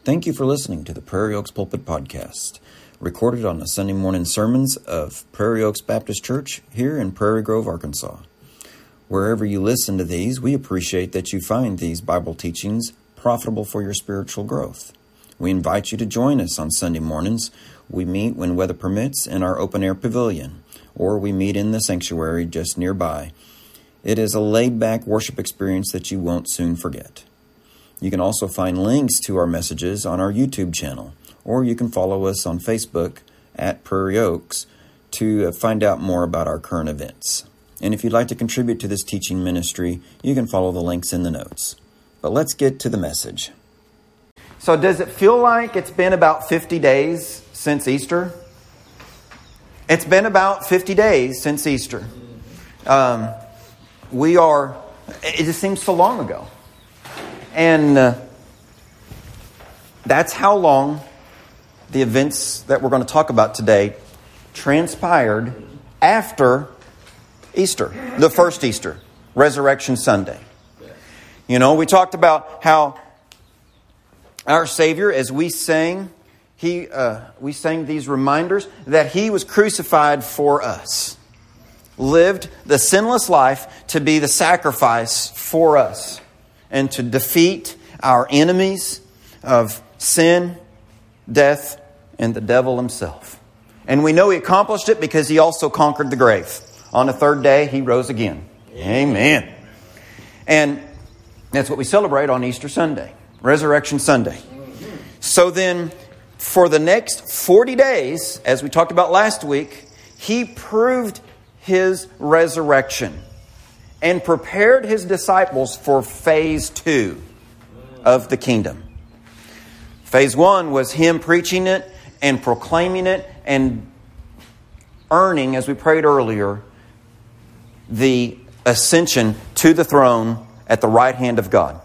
Thank you for listening to the Prairie Oaks Pulpit Podcast, recorded on the Sunday morning sermons of Prairie Oaks Baptist Church here in Prairie Grove, Arkansas. Wherever you listen to these, we appreciate that you find these Bible teachings profitable for your spiritual growth. We invite you to join us on Sunday mornings. We meet when weather permits in our open-air pavilion, or we meet in the sanctuary just nearby. It is a laid-back worship experience that you won't soon forget. You can also find links to our messages on our YouTube channel, or you can follow us on Facebook at Prairie Oaks to find out more about our current events. And if you'd like to contribute to this teaching ministry, you can follow the links in the notes. But let's get to the message. So does it feel like it's been about 50 days since Easter? It's been about 50 days since Easter. It just seems so long ago. And that's how long the events that we're going to talk about today transpired after Easter, the first Easter, Resurrection Sunday. You know, we talked about how our Savior, as we sang, we sang these reminders that He was crucified for us, lived the sinless life to be the sacrifice for us, and to defeat our enemies of sin, death, and the devil himself. And we know He accomplished it because He also conquered the grave. On the third day, He rose again. Amen. And that's what we celebrate on Easter Sunday, Resurrection Sunday. So then, for the next 40 days, as we talked about last week, He proved His resurrection and prepared His disciples for phase 2 of the kingdom. Phase 1 was Him preaching it and proclaiming it and earning, as we prayed earlier, the ascension to the throne at the right hand of God.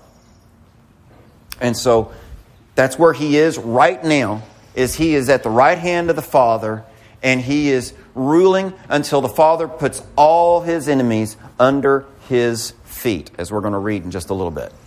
And so that's where He is right now, is He is at the right hand of the Father, and He is ruling until the Father puts all His enemies under His feet, as we're going to read in just a little bit.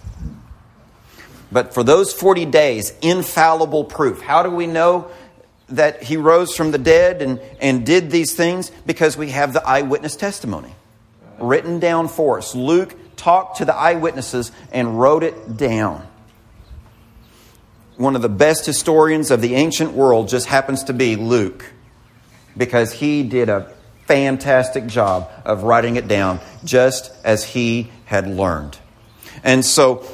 But for those 40 days, infallible proof. How do we know that He rose from the dead and did these things? Because we have the eyewitness testimony written down for us. Luke talked to the eyewitnesses and wrote it down. One of the best historians of the ancient world just happens to be Luke, because he did a fantastic job of writing it down just as he had learned. And so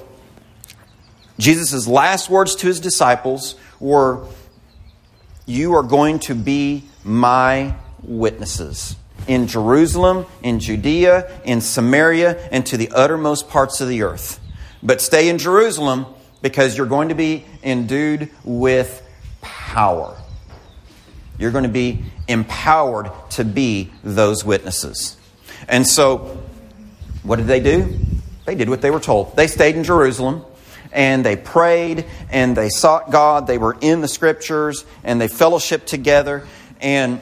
Jesus' last words to His disciples were, "You are going to be my witnesses in Jerusalem, in Judea, in Samaria, and to the uttermost parts of the earth. But stay in Jerusalem because you're going to be endued with power." You're going to be empowered to be those witnesses. And so, what did they do? They did what they were told. They stayed in Jerusalem, and they prayed, and they sought God. They were in the Scriptures, and they fellowshiped together. And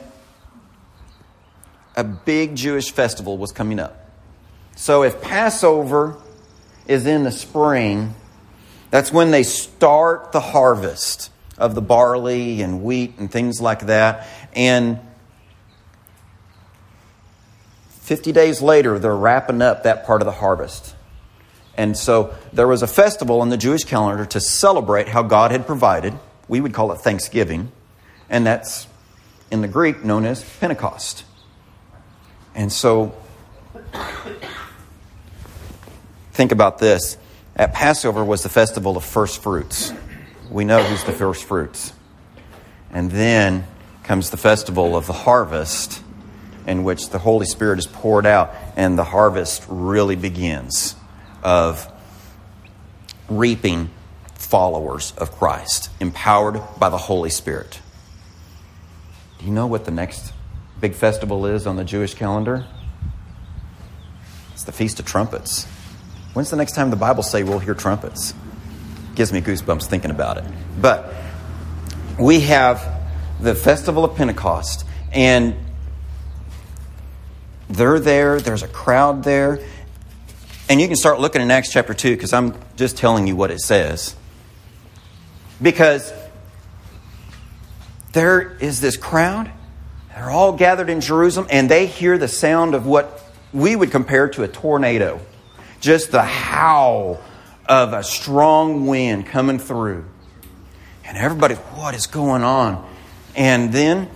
a big Jewish festival was coming up. So if Passover is in the spring, that's when they start the harvest of the barley and wheat and things like that. And 50 days later, they're wrapping up that part of the harvest. And so there was a festival in the Jewish calendar to celebrate how God had provided. We would call it Thanksgiving. And that's, in the Greek, known as Pentecost. And so, think about this. At Passover was the festival of first fruits. We know who's the first fruits. And then comes the festival of the harvest, in which the Holy Spirit is poured out, and the harvest really begins of reaping followers of Christ, empowered by the Holy Spirit. Do you know what the next big festival is on the Jewish calendar? It's the Feast of Trumpets. When's the next time the Bible say we'll hear trumpets? Gives me goosebumps thinking about it. But we have the Festival of Pentecost, and they're there. There's a crowd there. And you can start looking in Acts chapter 2, because I'm just telling you what it says. Because there is this crowd. They're all gathered in Jerusalem, and they hear the sound of what we would compare to a tornado. Just the howl of a strong wind coming through. And everybody, what is going on? And then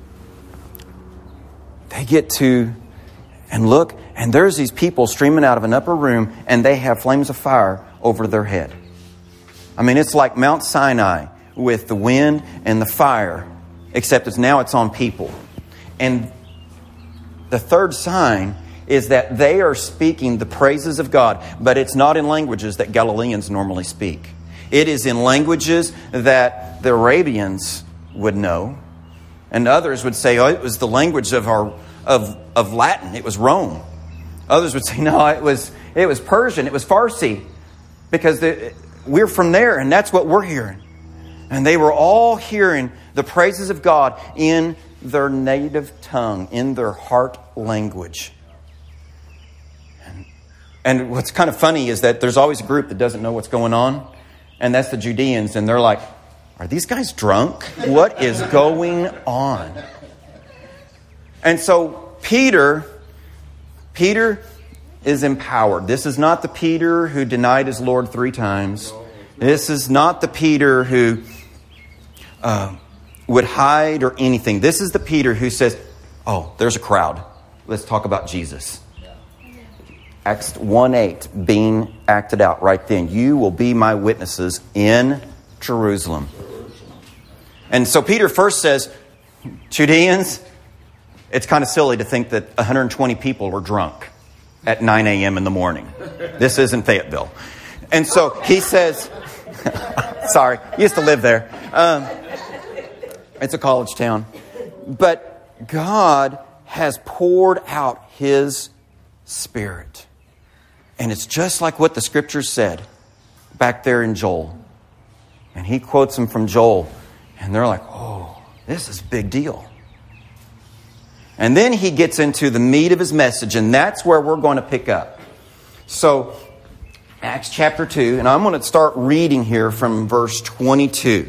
they get to and look, and there's these people streaming out of an upper room, and they have flames of fire over their head. I mean, it's like Mount Sinai with the wind and the fire, except it's on people. And the third sign is that they are speaking the praises of God, but it's not in languages that Galileans normally speak. It is in languages that the Arabians would know, and others would say, oh, it was the language of Latin. It was Rome. Others would say, no, it was Persian. It was Farsi, because we're from there, and that's what we're hearing. And they were all hearing the praises of God in their native tongue, in their heart language. And what's kind of funny is that there's always a group that doesn't know what's going on, and that's the Judeans, and they're like, are these guys drunk? What is going on? And so Peter is empowered. This is not the Peter who denied his Lord 3 times. This is not the Peter who would hide or anything. This is the Peter who says, oh, there's a crowd. Let's talk about Jesus. Acts 1:8 being acted out right then. You will be my witnesses in Jerusalem. And so Peter first says, Judeans, it's kind of silly to think that 120 people were drunk at 9 a.m. in the morning. This isn't Fayetteville. And so he says, sorry, used to live there. It's a college town. But God has poured out His Spirit. And it's just like what the Scriptures said back there in Joel. And he quotes them from Joel. And they're like, oh, this is a big deal. And then he gets into the meat of his message. And that's where we're going to pick up. So, Acts chapter 2. And I'm going to start reading here from verse 22.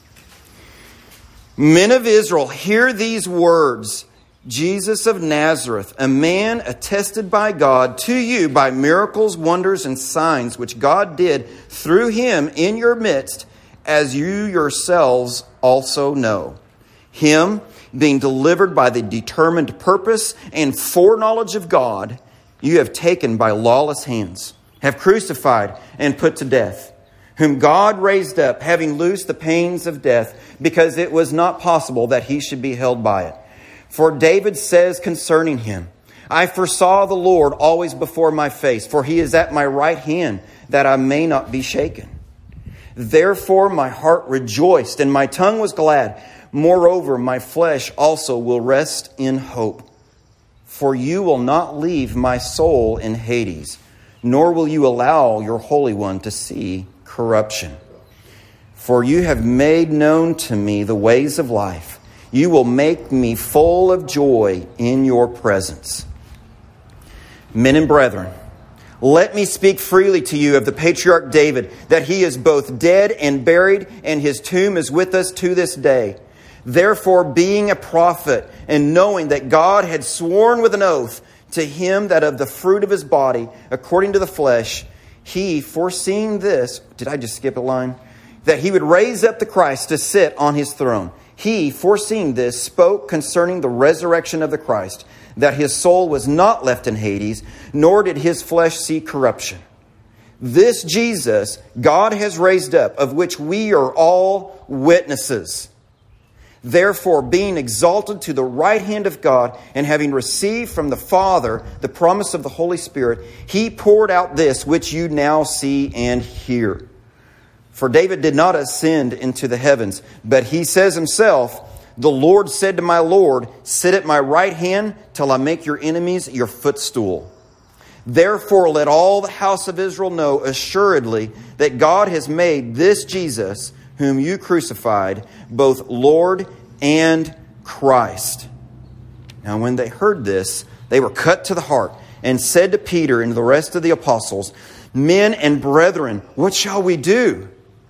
Men of Israel, hear these words. Jesus of Nazareth, a man attested by God to you by miracles, wonders, and signs which God did through him in your midst, as you yourselves also know. Him, being delivered by the determined purpose and foreknowledge of God, you have taken by lawless hands, have crucified and put to death, whom God raised up, having loosed the pains of death, because it was not possible that he should be held by it. For David says concerning him, I foresaw the Lord always before my face, for he is at my right hand, that I may not be shaken. Therefore my heart rejoiced, and my tongue was glad. Moreover, my flesh also will rest in hope. For you will not leave my soul in Hades, nor will you allow your Holy One to see corruption. For you have made known to me the ways of life. You will make me full of joy in your presence. Men and brethren, let me speak freely to you of the patriarch David, that he is both dead and buried, and his tomb is with us to this day. Therefore, being a prophet, and knowing that God had sworn with an oath to him that of the fruit of his body, according to the flesh, he, foreseeing this, did I just skip a line? That he would raise up the Christ to sit on his throne. He, foreseeing this, spoke concerning the resurrection of the Christ, that his soul was not left in Hades, nor did his flesh see corruption. This Jesus God has raised up, of which we are all witnesses. Therefore, being exalted to the right hand of God, and having received from the Father the promise of the Holy Spirit, he poured out this which you now see and hear. For David did not ascend into the heavens, but he says himself, the Lord said to my Lord, sit at my right hand till I make your enemies your footstool. Therefore let all the house of Israel know assuredly that God has made this Jesus, whom you crucified, both Lord and Christ. Now when they heard this, they were cut to the heart, and said to Peter and the rest of the apostles, Men and brethren, what shall we do?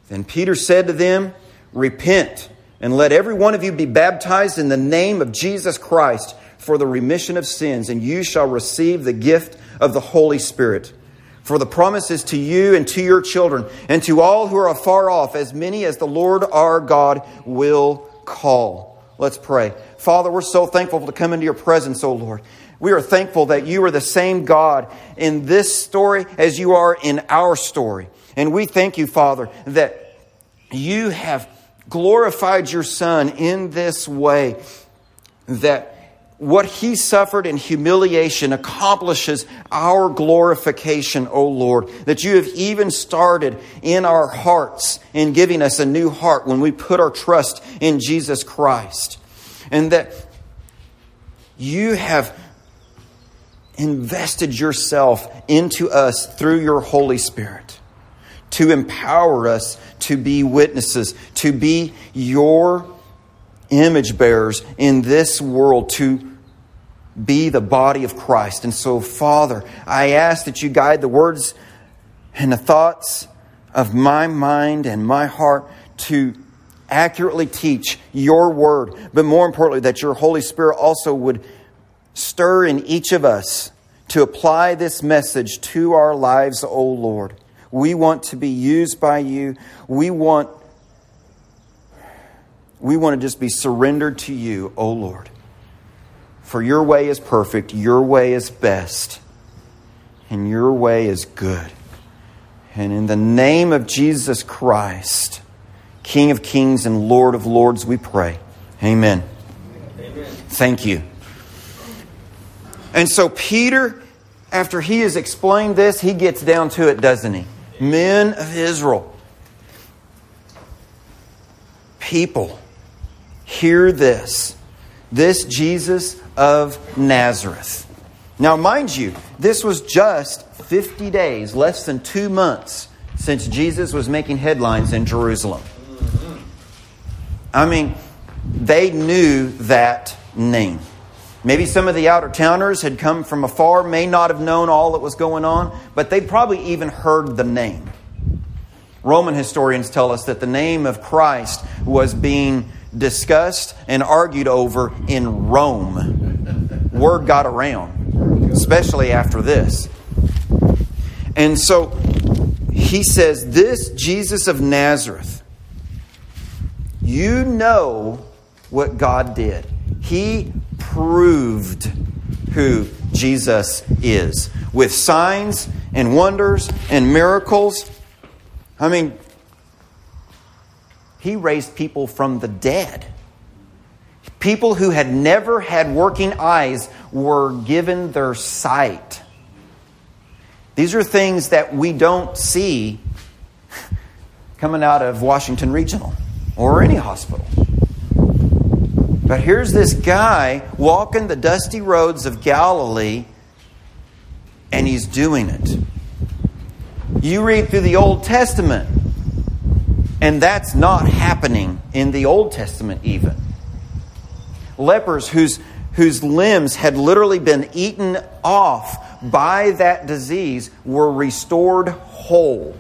Then Peter said to them, "Repent, and let every one of you be baptized in the name of Jesus Christ for the remission of sins, and you shall receive the gift of the Holy Spirit. For the promise is to you and to your children, and to all who are afar off, as many as the Lord our God will call." Let's pray. Father, we're so thankful to come into your presence, O Lord. We are thankful that you are the same God in this story as you are in our story. And we thank you, Father, that you have glorified your Son in this way, that what He suffered in humiliation accomplishes our glorification, O Lord. That you have even started in our hearts in giving us a new heart when we put our trust in Jesus Christ. And that you have invested yourself into us through your Holy Spirit to empower us to be witnesses, to be your image bearers in this world, to be the body of Christ. And so, Father, I ask that you guide the words and the thoughts of my mind and my heart to accurately teach your word, but more importantly, that your Holy Spirit also would stir in each of us to apply this message to our lives, O Lord. We want to be used by you. We want to just be surrendered to you, O Lord. For your way is perfect, your way is best, and your way is good. And in the name of Jesus Christ, King of kings and Lord of lords, we pray. Amen. Amen. Thank you. And so Peter, after he has explained this, he gets down to it, doesn't he? Men of Israel, people, hear this. This Jesus of Nazareth. Now, mind you, this was just 50 days, less than 2 months, since Jesus was making headlines in Jerusalem. I mean, they knew that name. Maybe some of the out-of-towners had come from afar, may not have known all that was going on, but they probably even heard the name. Roman historians tell us that the name of Christ was being discussed and argued over in Rome. Word got around, especially after this. And so he says, this Jesus of Nazareth, you know what God did. He proved who Jesus is with signs and wonders and miracles. I mean, He raised people from the dead. People who had never had working eyes were given their sight. These are things that we don't see coming out of Washington Regional or any hospital. But here's this guy walking the dusty roads of Galilee, and he's doing it. You read through the Old Testament, and that's not happening in the Old Testament even. Lepers whose limbs had literally been eaten off by that disease were restored whole.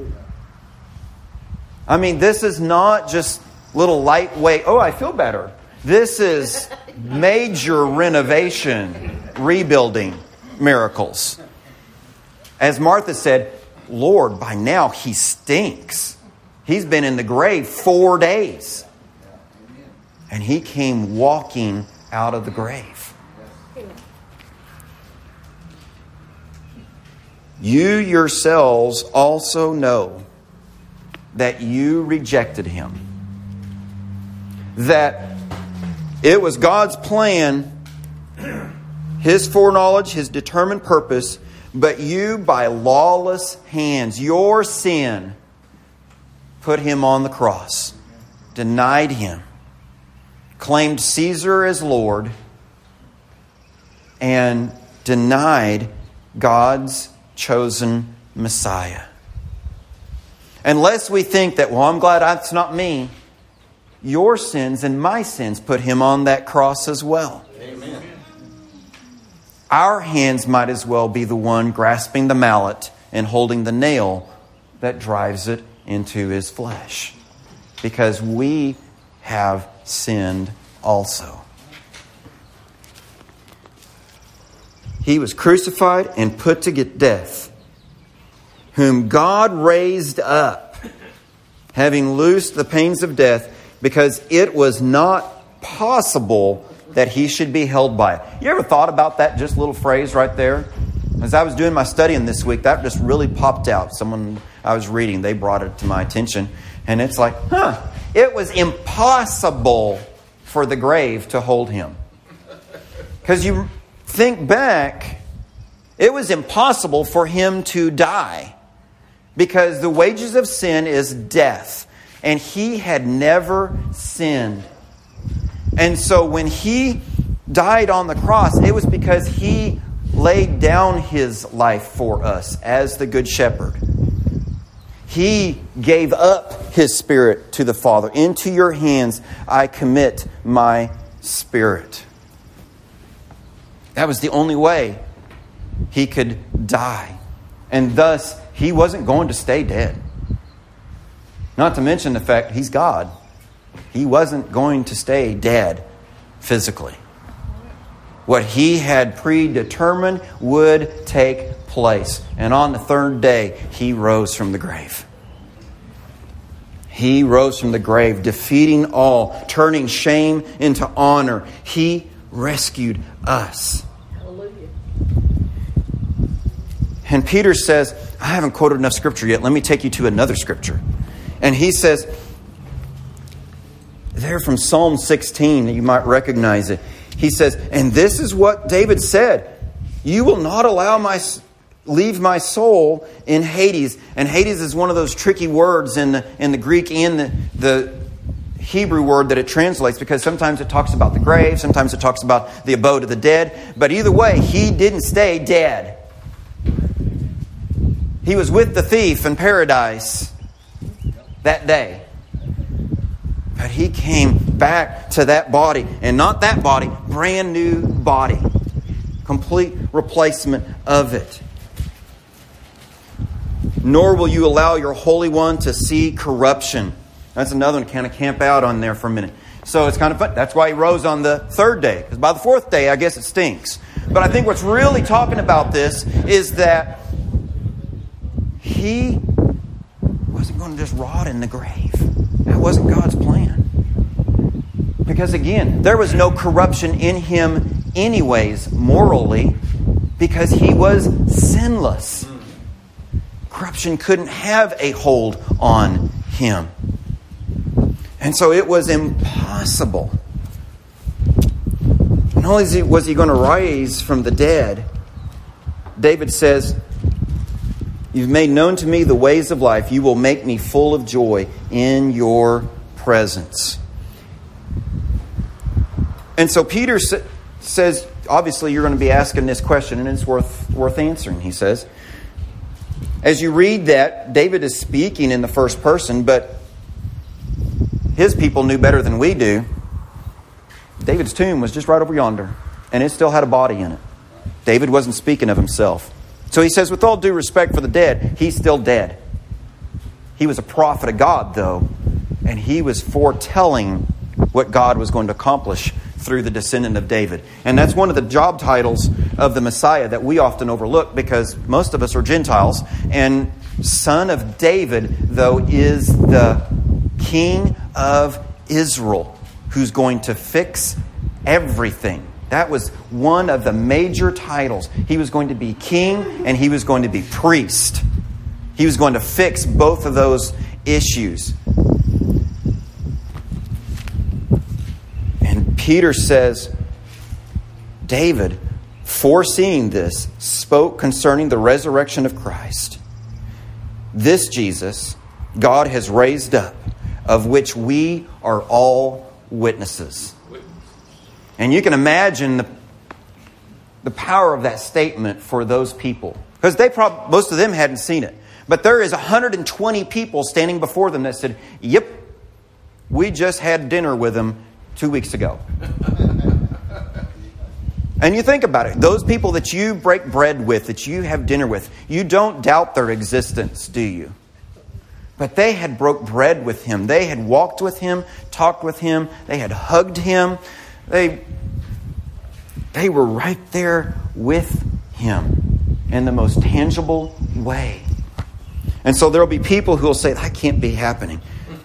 I mean, this is not just little lightweight, oh, I feel better. This is major renovation, rebuilding miracles. As Martha said, Lord, by now he stinks. He's been in the grave 4 days. And he came walking out of the grave. You yourselves also know that you rejected him. That it was God's plan, His foreknowledge, His determined purpose, but you by lawless hands, your sin, put him on the cross, denied him, claimed Caesar as Lord, and denied God's chosen Messiah. Unless we think that, well, I'm glad that's not me, your sins and my sins put him on that cross as well. Amen. Our hands might as well be the one grasping the mallet and holding the nail that drives it into His flesh, because we have sinned also. He was crucified and put to death, whom God raised up, having loosed the pains of death, because it was not possible that He should be held by it. You ever thought about that just little phrase right there? As I was doing my studying this week, that just really popped out. Someone I was reading, they brought it to my attention. And it's like, it was impossible for the grave to hold Him. Because you think back, it was impossible for Him to die. Because the wages of sin is death. And He had never sinned. And so when He died on the cross, it was because He laid down His life for us as the Good Shepherd. He gave up His Spirit to the Father. Into your hands I commit my spirit. That was the only way He could die. And thus, He wasn't going to stay dead. Not to mention the fact He's God. He wasn't going to stay dead physically. What He had predetermined would take place. And on the third day, He rose from the grave. He rose from the grave, defeating all, turning shame into honor. He rescued us. Hallelujah. And Peter says, I haven't quoted enough scripture yet. Let me take you to another scripture. And he says, there from Psalm 16, you might recognize it. He says, and this is what David said. You will not leave my soul in Hades. And Hades is one of those tricky words in the Greek and the Hebrew word that it translates, because sometimes it talks about the grave, sometimes it talks about the abode of the dead. But either way, He didn't stay dead. He was with the thief in paradise that day. But He came back to that body. And not that body, brand new body. Complete replacement of it. Nor will you allow your Holy One to see corruption. That's another one to kind of camp out on there for a minute. So it's kind of fun. That's why He rose on the third day. Because by the fourth day, I guess it stinks. But I think what's really talking about this is that He wasn't going to just rot in the grave. That wasn't God's plan. Because again, there was no corruption in Him anyways, morally, because He was sinless. Corruption couldn't have a hold on Him. And so it was impossible. Not only was He going to rise from the dead, David says, you've made known to me the ways of life. You will make me full of joy in your presence. And so Peter says, obviously you're going to be asking this question, and it's worth answering, he says. As you read that, David is speaking in the first person, but his people knew better than we do. David's tomb was just right over yonder, and it still had a body in it. David wasn't speaking of himself. So he says, with all due respect for the dead, he's still dead. He was a prophet of God, though, and he was foretelling what God was going to accomplish through the descendant of David. And that's one of the job titles of the Messiah that we often overlook, because most of us are Gentiles. And Son of David, though, is the King of Israel, who's going to fix everything. That was one of the major titles. He was going to be king and He was going to be priest. He was going to fix both of those issues. And Peter says, David, foreseeing this, spoke concerning the resurrection of Christ. This Jesus God has raised up, of which we are all witnesses. And you can imagine the power of that statement for those people. Because most of them hadn't seen it. But there is 120 people standing before them that said, yep, we just had dinner with him 2 weeks ago. And you think about it. Those people that you break bread with, that you have dinner with, you don't doubt their existence, do you? But they had broke bread with him. They had walked with him, talked with him. They had hugged him. They were right there with him in the most tangible way. And so there will be people who will say, that can't be happening.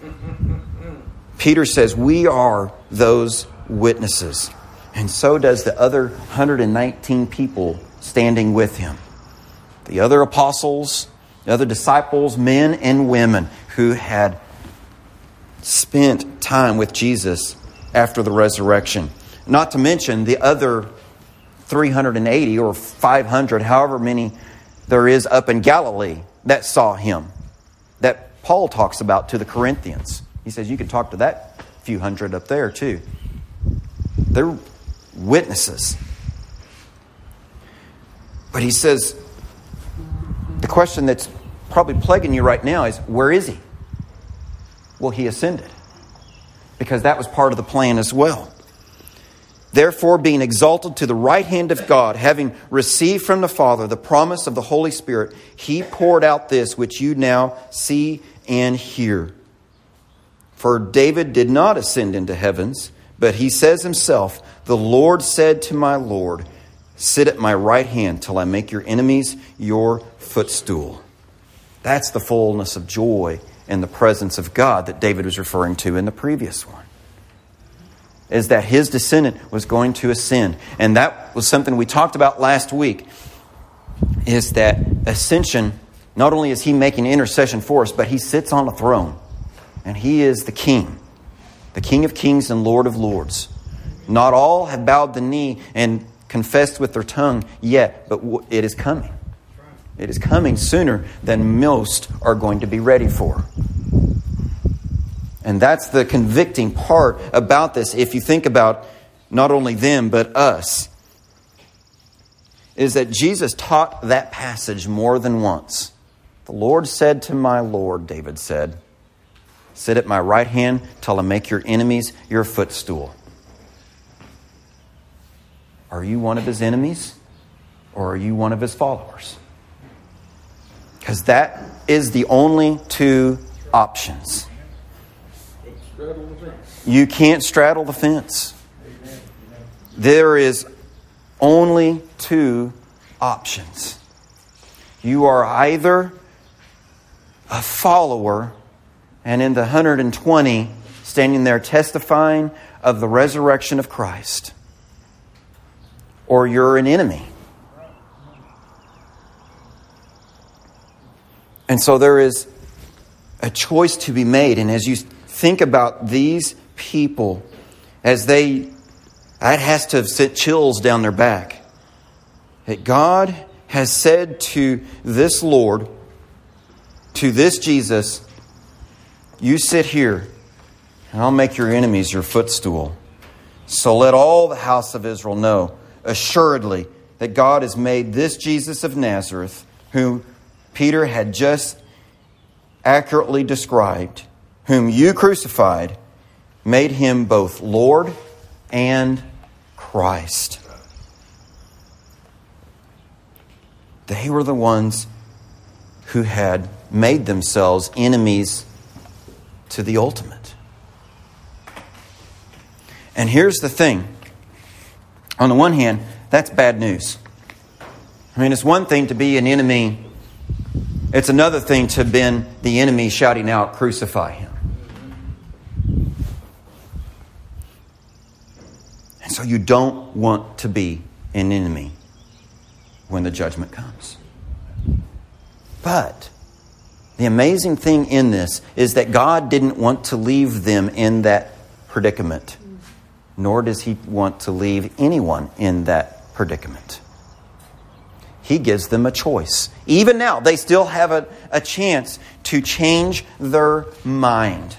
Peter says, we are those witnesses. And so does the other 119 people standing with him. The other apostles, the other disciples, men and women who had spent time with Jesus after the resurrection. Not to mention the other 380 or 500, however many there is up in Galilee that saw him, that Paul talks about to the Corinthians. He says you can talk to that few hundred up there too. They're witnesses. But he says, the question that's probably plaguing you right now is, where is he? Well, he ascended. Because that was part of the plan as well. Therefore, being exalted to the right hand of God, having received from the Father the promise of the Holy Spirit, he poured out this which you now see and hear. For David did not ascend into heavens, but he says himself, the Lord said to my Lord, sit at my right hand till I make your enemies your footstool. That's the fullness of joy in the presence of God that David was referring to in the previous one. Is that his descendant was going to ascend. And that was something we talked about last week. Is that ascension, not only is he making intercession for us, but he sits on a throne. And he is the King. The King of kings and Lord of lords. Not all have bowed the knee and confessed with their tongue yet, but it is coming. It is coming sooner than most are going to be ready for. And that's the convicting part about this, if you think about not only them, but us, is that Jesus taught that passage more than once. The Lord said to my Lord, David said, sit at my right hand till I make your enemies your footstool. Are you one of his enemies? Or are you one of his followers? Because that is the only two options. You can't straddle the fence. There is only two options. You are either a follower, and in the 120 standing there testifying of the resurrection of Christ, or you're an enemy. And so there is a choice to be made. And as you think about these people, as it has to have sent chills down their back. That God has said to this Lord, to this Jesus, you sit here and I'll make your enemies your footstool. So let all the house of Israel know assuredly that God has made this Jesus of Nazareth, whom Peter had just accurately described, whom you crucified, made him both Lord and Christ. They were the ones who had made themselves enemies to the ultimate. And here's the thing. On the one hand, that's bad news. I mean, it's one thing to be an enemy. It's another thing to have been the enemy shouting out, crucify him. And so you don't want to be an enemy when the judgment comes. But the amazing thing in this is that God didn't want to leave them in that predicament. Nor does he want to leave anyone in that predicament. He gives them a choice. Even now, they still have a chance to change their mind.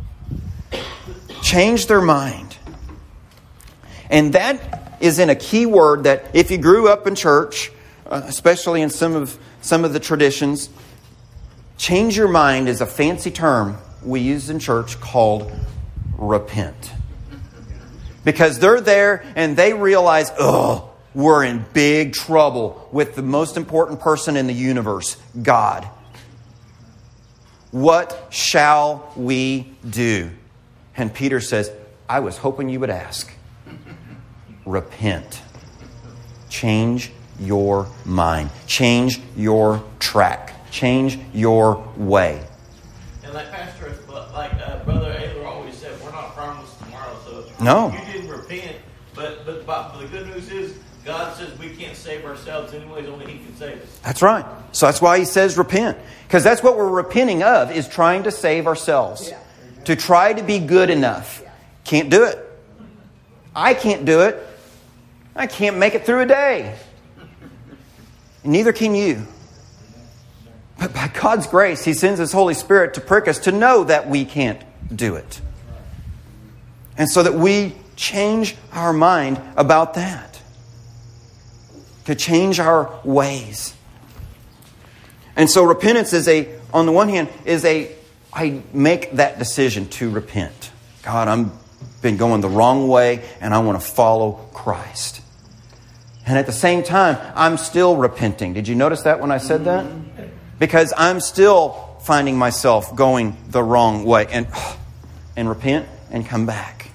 Change their mind. And that is in a key word that if you grew up in church, especially in some of the traditions, change your mind is a fancy term we use in church called repent. Because they're there and they realize, we're in big trouble with the most important person in the universe, God. what shall we do? And Peter says, I was hoping you would ask. Repent. Change your mind. Change your track. Change your way. And like Pastor, Brother Ayler always said, we're not promised tomorrow. So no. You didn't repent, but the good news is God says we can't save ourselves anyways. Only He can save us. That's right. So that's why He says repent. Because that's what we're repenting of, is trying to save ourselves. Yeah. To try to be good enough. Can't do it. I can't do it. I can't make it through a day. Neither can you. But by God's grace, He sends His Holy Spirit to prick us to know that we can't do it. And so that we change our mind about that. To change our ways. And so repentance on the one hand, I make that decision to repent. God, I've been going the wrong way and I want to follow Christ. And at the same time, I'm still repenting. Did you notice that when I said that? Because I'm still finding myself going the wrong way. And repent and come back.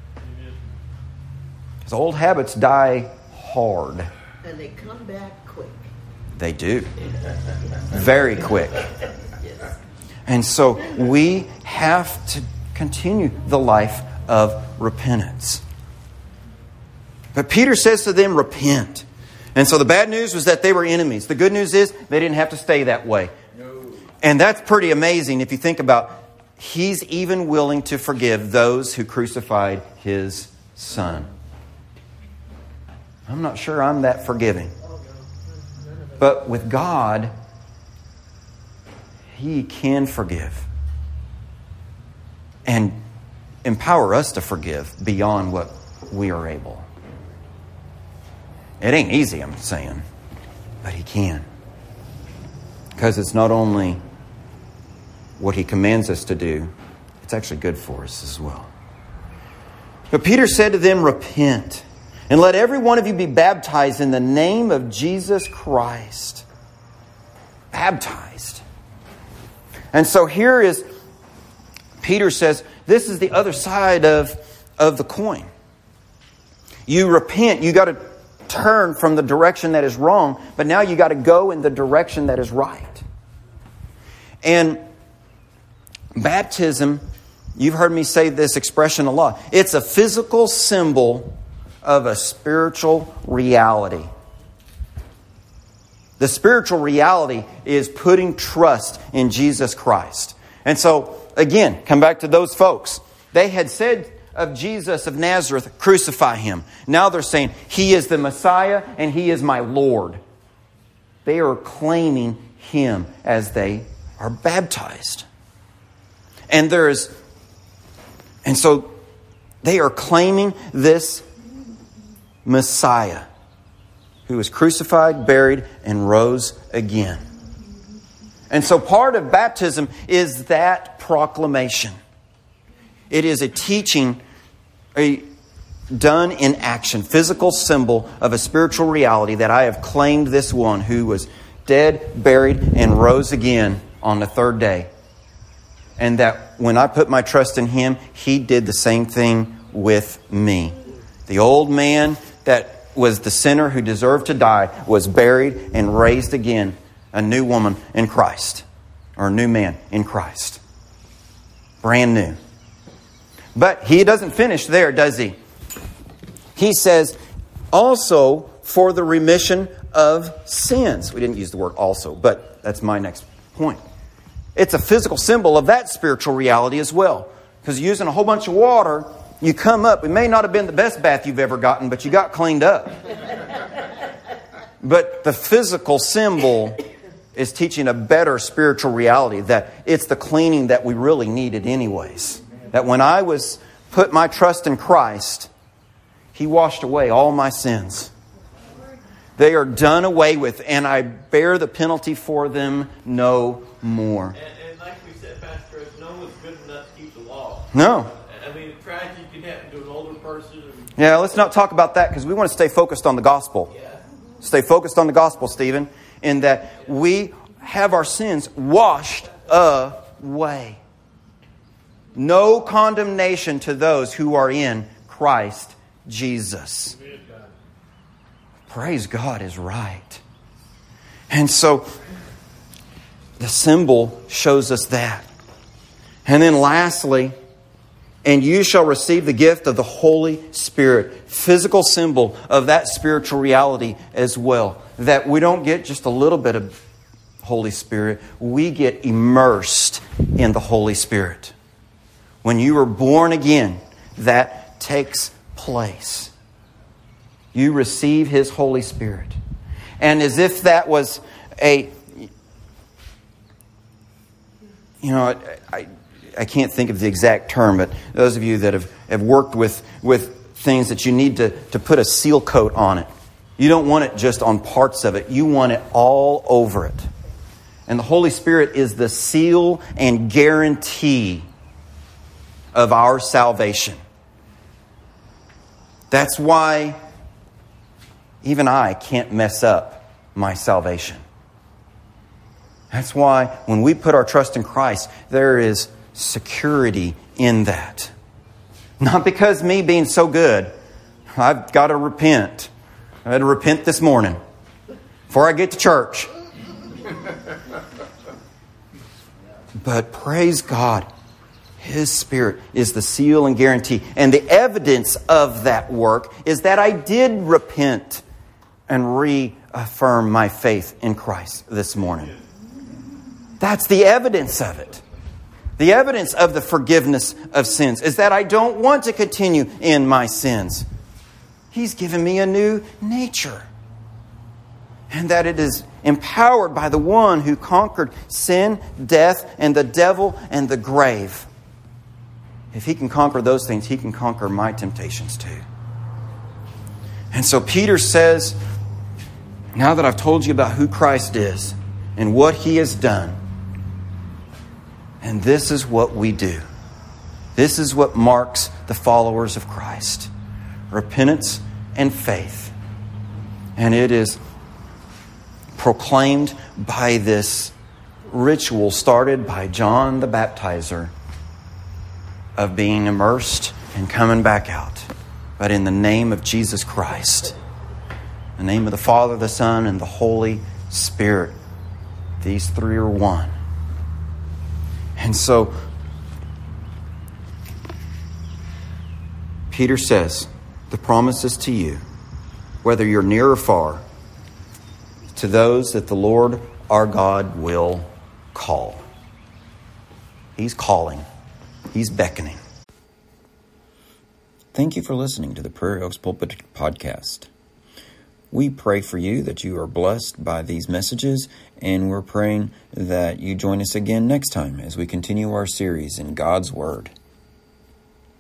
Because old habits die hard. And they come back quick. They do. Very quick. Yes. And so we have to continue the life of repentance. But Peter says to them, repent. And so the bad news was that they were enemies. The good news is they didn't have to stay that way. No. And that's pretty amazing if you think about, He's even willing to forgive those who crucified His Son. I'm not sure I'm that forgiving. But with God, He can forgive. And empower us to forgive beyond what we are able. It ain't easy, I'm saying. But He can. Because it's not only what He commands us to do, it's actually good for us as well. But Peter said to them, repent, and let every one of you be baptized in the name of Jesus Christ. Baptized. And so here is, Peter says, this is the other side of the coin. You repent, you got to turn from the direction that is wrong, but now you got to go in the direction that is right. And baptism, you've heard me say this expression a lot. It's a physical symbol of a spiritual reality. The spiritual reality is putting trust in Jesus Christ. And so, again, come back to those folks. They had said of Jesus of Nazareth, crucify Him. Now they're saying, He is the Messiah and He is my Lord. They are claiming Him as they are baptized. And so they are claiming this Messiah who was crucified, buried, and rose again. And so part of baptism is that proclamation. It is a teaching, done in action, physical symbol of a spiritual reality that I have claimed this one who was dead, buried, and rose again on the third day. And that when I put my trust in Him, He did the same thing with me. The old man that was the sinner who deserved to die was buried and raised again, a new woman in Christ, or a new man in Christ. Brand new. But He doesn't finish there, does He? He says, also for the remission of sins. We didn't use the word also, but that's my next point. It's a physical symbol of that spiritual reality as well. Because using a whole bunch of water, you come up. It may not have been the best bath you've ever gotten, but you got cleaned up. But the physical symbol is teaching a better spiritual reality, that it's the cleaning that we really needed anyways. That when I was put my trust in Christ, He washed away all my sins. They are done away with, and I bear the penalty for them no more. And like we said, Pastor, no one's good enough to keep the law. No. I mean, tragedy can happen to an older person. Yeah, let's not talk about that because we want to stay focused on the gospel. Yeah. Stay focused on the gospel, Stephen, in that we have our sins washed way. No condemnation to those who are in Christ Jesus. Praise God is right. And so the symbol shows us that. And then lastly, and you shall receive the gift of the Holy Spirit. Physical symbol of that spiritual reality as well. That we don't get just a little bit of Holy Spirit. We get immersed in the Holy Spirit. When you are born again, that takes place. You receive His Holy Spirit. And as if that was I can't think of the exact term, but those of you that have worked with things that you need to put a seal coat on it. You don't want it just on parts of it. You want it all over it. And the Holy Spirit is the seal and guarantee of our salvation. That's why even I can't mess up my salvation. That's why when we put our trust in Christ, there is security in that. Not because me being so good, I've got to repent. I had to repent this morning before I get to church. But praise God, His Spirit is the seal and guarantee. And the evidence of that work is that I did repent and reaffirm my faith in Christ this morning. That's the evidence of it. The evidence of the forgiveness of sins is that I don't want to continue in my sins. He's given me a new nature. And that it is empowered by the one who conquered sin, death, and the devil and the grave. If He can conquer those things, He can conquer my temptations too. And so Peter says, now that I've told you about who Christ is and what He has done, and this is what we do. This is what marks the followers of Christ. Repentance and faith. And it is proclaimed by this ritual started by John the Baptizer of being immersed and coming back out. But in the name of Jesus Christ. In the name of the Father, the Son, and the Holy Spirit. These three are one. And so, Peter says, the promise is to you, whether you're near or far, to those that the Lord our God will call. He's calling. He's beckoning. Thank you for listening to the Prairie Oaks Pulpit Podcast. We pray for you that you are blessed by these messages, and we're praying that you join us again next time as we continue our series in God's Word.